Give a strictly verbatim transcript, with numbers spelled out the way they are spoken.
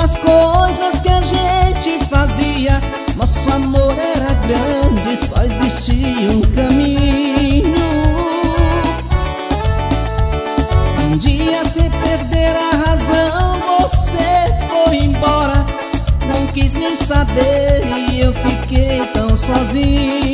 das coisas que a gente fazia, nosso amor era grande, só existia um caminho. Um dia, sem perder a razão, você foi embora, não quis nem saber e eu fiquei tão sozinho.